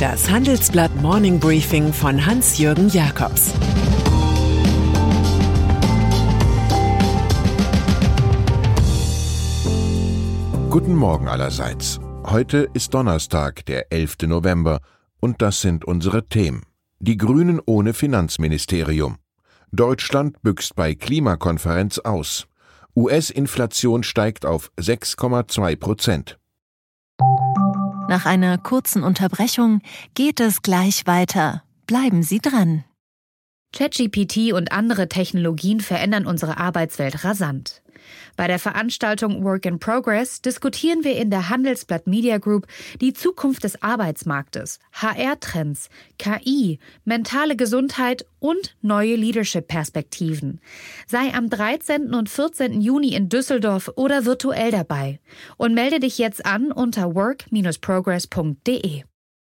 Das Handelsblatt Morning Briefing von Hans-Jürgen Jakobs. Guten Morgen allerseits. Heute ist Donnerstag, der 11. November, und das sind unsere Themen. Die Grünen ohne Finanzministerium. Deutschland büxt bei Klimakonferenz aus. US-Inflation steigt auf 6,2%. Nach einer kurzen Unterbrechung geht es gleich weiter. Bleiben Sie dran. ChatGPT und andere Technologien verändern unsere Arbeitswelt rasant. Bei der Veranstaltung Work in Progress diskutieren wir in der Handelsblatt Media Group die Zukunft des Arbeitsmarktes, HR-Trends, KI, mentale Gesundheit und neue Leadership-Perspektiven. Sei am 13. und 14. Juni in Düsseldorf oder virtuell dabei und melde dich jetzt an unter work-progress.de.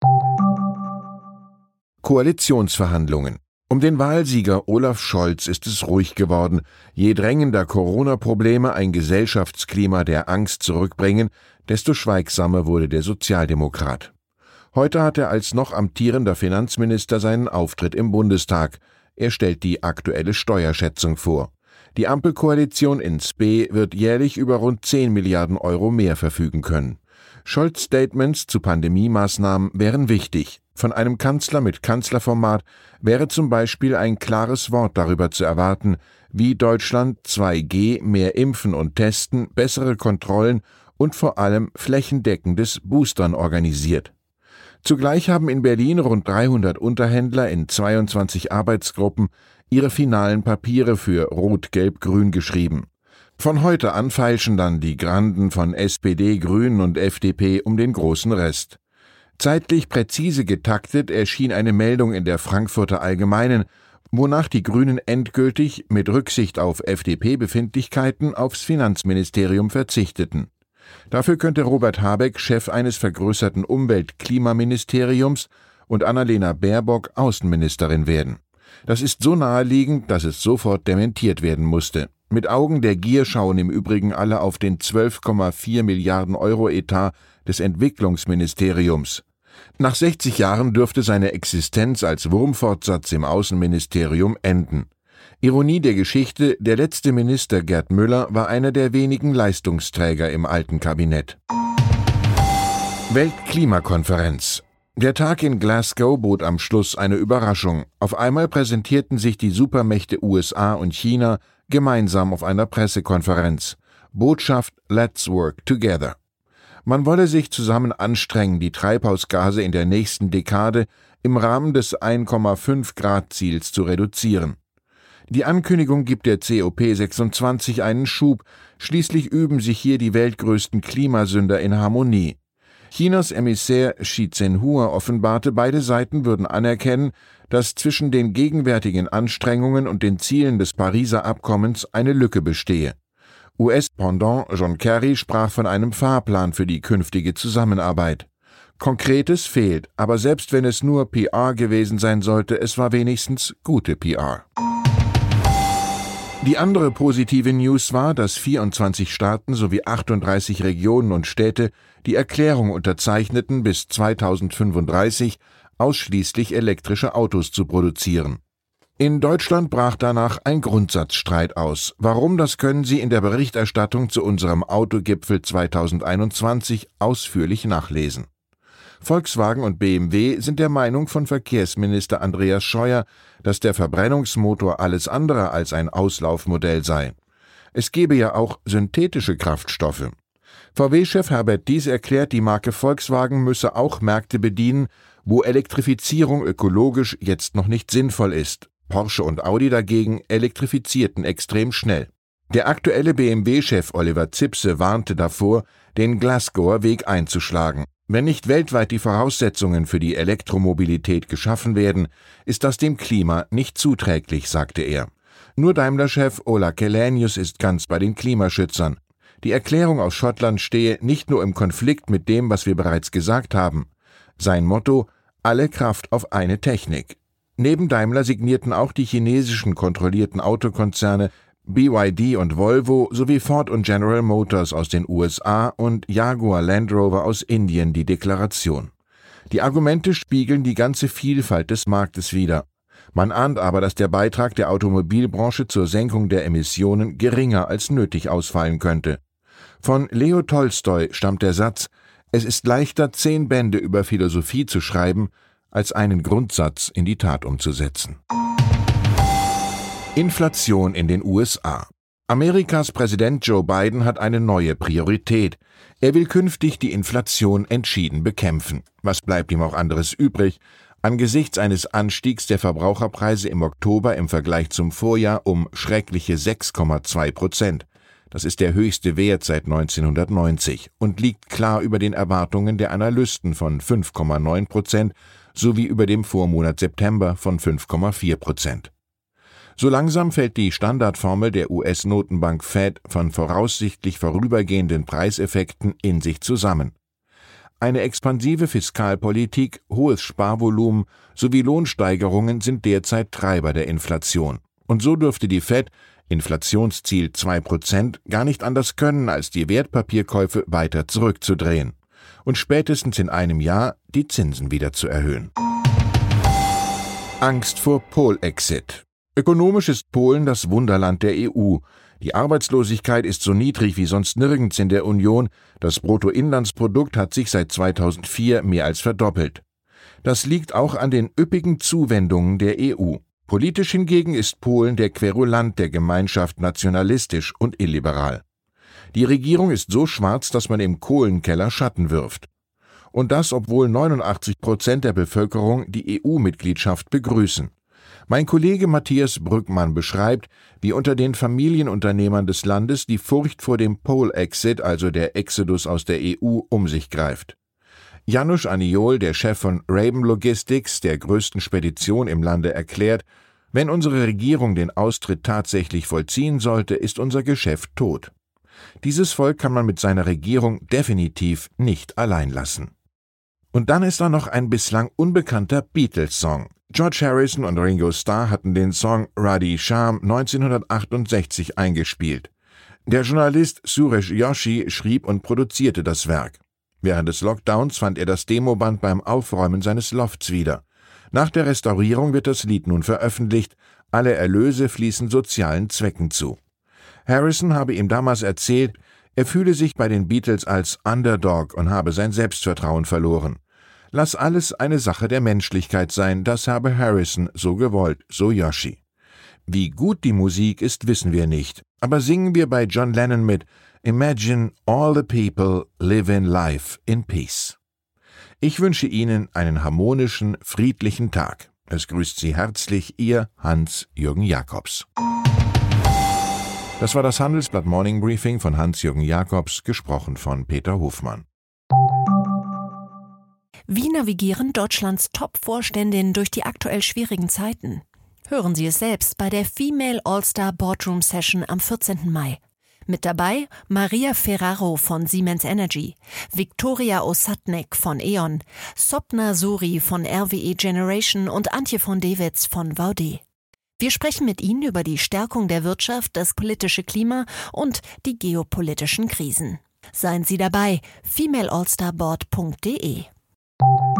Koalitionsverhandlungen. Um den Wahlsieger Olaf Scholz ist es ruhig geworden. Je drängender Corona-Probleme ein Gesellschaftsklima der Angst zurückbringen, desto schweigsamer wurde der Sozialdemokrat. Heute hat er als noch amtierender Finanzminister seinen Auftritt im Bundestag. Er stellt die aktuelle Steuerschätzung vor. Die Ampelkoalition in Spe wird jährlich über rund 10 Milliarden Euro mehr verfügen können. Scholz' Statements zu Pandemiemaßnahmen wären wichtig. Von einem Kanzler mit Kanzlerformat wäre zum Beispiel ein klares Wort darüber zu erwarten, wie Deutschland 2G, mehr impfen und testen, bessere Kontrollen und vor allem flächendeckendes Boostern organisiert. Zugleich haben in Berlin rund 300 Unterhändler in 22 Arbeitsgruppen ihre finalen Papiere für Rot-Gelb-Grün geschrieben. Von heute an feilschen dann die Granden von SPD, Grünen und FDP um den großen Rest. Zeitlich präzise getaktet erschien eine Meldung in der Frankfurter Allgemeinen, wonach die Grünen endgültig mit Rücksicht auf FDP-Befindlichkeiten aufs Finanzministerium verzichteten. Dafür könnte Robert Habeck Chef eines vergrößerten Umwelt-Klimaministeriums und Annalena Baerbock Außenministerin werden. Das ist so naheliegend, dass es sofort dementiert werden musste. Mit Augen der Gier schauen im Übrigen alle auf den 12,4 Milliarden Euro Etat des Entwicklungsministeriums. Nach 60 Jahren dürfte seine Existenz als Wurmfortsatz im Außenministerium enden. Ironie der Geschichte, der letzte Minister Gerd Müller war einer der wenigen Leistungsträger im alten Kabinett. Weltklimakonferenz. Der Tag in Glasgow bot am Schluss eine Überraschung. Auf einmal präsentierten sich die Supermächte USA und China gemeinsam auf einer Pressekonferenz. Botschaft: Let's work together. Man wolle sich zusammen anstrengen, die Treibhausgase in der nächsten Dekade im Rahmen des 1,5-Grad-Ziels zu reduzieren. Die Ankündigung gibt der COP26 einen Schub, schließlich üben sich hier die weltgrößten Klimasünder in Harmonie. Chinas Emissär Xi Zhenhua offenbarte, beide Seiten würden anerkennen, dass zwischen den gegenwärtigen Anstrengungen und den Zielen des Pariser Abkommens eine Lücke bestehe. US-Pendant John Kerry sprach von einem Fahrplan für die künftige Zusammenarbeit. Konkretes fehlt, aber selbst wenn es nur PR gewesen sein sollte, es war wenigstens gute PR. Die andere positive News war, dass 24 Staaten sowie 38 Regionen und Städte die Erklärung unterzeichneten, bis 2035 ausschließlich elektrische Autos zu produzieren. In Deutschland brach danach ein Grundsatzstreit aus. Warum, das können Sie in der Berichterstattung zu unserem Autogipfel 2021 ausführlich nachlesen. Volkswagen und BMW sind der Meinung von Verkehrsminister Andreas Scheuer, dass der Verbrennungsmotor alles andere als ein Auslaufmodell sei. Es gebe ja auch synthetische Kraftstoffe. VW-Chef Herbert Dies erklärt, die Marke Volkswagen müsse auch Märkte bedienen, wo Elektrifizierung ökologisch jetzt noch nicht sinnvoll ist. Porsche und Audi dagegen elektrifizierten extrem schnell. Der aktuelle BMW-Chef Oliver Zipse warnte davor, den Glasgower Weg einzuschlagen. Wenn nicht weltweit die Voraussetzungen für die Elektromobilität geschaffen werden, ist das dem Klima nicht zuträglich, sagte er. Nur Daimler-Chef Ola Källenius ist ganz bei den Klimaschützern. Die Erklärung aus Schottland stehe nicht nur im Konflikt mit dem, was wir bereits gesagt haben. Sein Motto: alle Kraft auf eine Technik. Neben Daimler signierten auch die chinesischen kontrollierten Autokonzerne BYD und Volvo sowie Ford und General Motors aus den USA und Jaguar Land Rover aus Indien die Deklaration. Die Argumente spiegeln die ganze Vielfalt des Marktes wider. Man ahnt aber, dass der Beitrag der Automobilbranche zur Senkung der Emissionen geringer als nötig ausfallen könnte. Von Leo Tolstoi stammt der Satz: Es ist leichter, 10 Bände über Philosophie zu schreiben, als einen Grundsatz in die Tat umzusetzen. Inflation in den USA. Amerikas Präsident Joe Biden hat eine neue Priorität. Er will künftig die Inflation entschieden bekämpfen. Was bleibt ihm auch anderes übrig? Angesichts eines Anstiegs der Verbraucherpreise im Oktober im Vergleich zum Vorjahr um schreckliche 6,2%. Das ist der höchste Wert seit 1990 und liegt klar über den Erwartungen der Analysten von 5,9% sowie über dem Vormonat September von 5,4%. So langsam fällt die Standardformel der US-Notenbank Fed von voraussichtlich vorübergehenden Preiseffekten in sich zusammen. Eine expansive Fiskalpolitik, hohes Sparvolumen sowie Lohnsteigerungen sind derzeit Treiber der Inflation. Und so dürfte die Fed, Inflationsziel 2%, gar nicht anders können, als die Wertpapierkäufe weiter zurückzudrehen und spätestens in einem Jahr die Zinsen wieder zu erhöhen. Angst vor Polexit. Ökonomisch ist Polen das Wunderland der EU. Die Arbeitslosigkeit ist so niedrig wie sonst nirgends in der Union. Das Bruttoinlandsprodukt hat sich seit 2004 mehr als verdoppelt. Das liegt auch an den üppigen Zuwendungen der EU. Politisch hingegen ist Polen der Querulant der Gemeinschaft nationalistisch und illiberal. Die Regierung ist so schwarz, dass man im Kohlenkeller Schatten wirft. Und das, obwohl 89% der Bevölkerung die EU-Mitgliedschaft begrüßen. Mein Kollege Matthias Brückmann beschreibt, wie unter den Familienunternehmern des Landes die Furcht vor dem Pole-Exit, also der Exodus aus der EU, um sich greift. Janusz Aniol, der Chef von Raben Logistics, der größten Spedition im Lande, erklärt: Wenn unsere Regierung den Austritt tatsächlich vollziehen sollte, ist unser Geschäft tot. Dieses Volk kann man mit seiner Regierung definitiv nicht allein lassen. Und dann ist da noch ein bislang unbekannter Beatles-Song. George Harrison und Ringo Starr hatten den Song Radhi Shyam 1968 eingespielt. Der Journalist Suresh Joshi schrieb und produzierte das Werk. Während des Lockdowns fand er das Demoband beim Aufräumen seines Lofts wieder. Nach der Restaurierung wird das Lied nun veröffentlicht. Alle Erlöse fließen sozialen Zwecken zu. Harrison habe ihm damals erzählt, er fühle sich bei den Beatles als Underdog und habe sein Selbstvertrauen verloren. Lass alles eine Sache der Menschlichkeit sein, das habe Harrison so gewollt, so Joshi. Wie gut die Musik ist, wissen wir nicht, aber singen wir bei John Lennon mit Imagine all the people live in life in peace. Ich wünsche Ihnen einen harmonischen, friedlichen Tag. Es grüßt Sie herzlich Ihr Hans-Jürgen Jakobs. Das war das Handelsblatt Morning Briefing von Hans-Jürgen Jakobs, gesprochen von Peter Hofmann. Wie navigieren Deutschlands Top-Vorständinnen durch die aktuell schwierigen Zeiten? Hören Sie es selbst bei der Female All-Star Boardroom Session am 14. Mai. Mit dabei Maria Ferraro von Siemens Energy, Viktoria Osatnek von E.ON, Sopna Suri von RWE Generation und Antje von Dewitz von Vaude. Wir sprechen mit Ihnen über die Stärkung der Wirtschaft, das politische Klima und die geopolitischen Krisen. Seien Sie dabei, femaleallstarboard.de.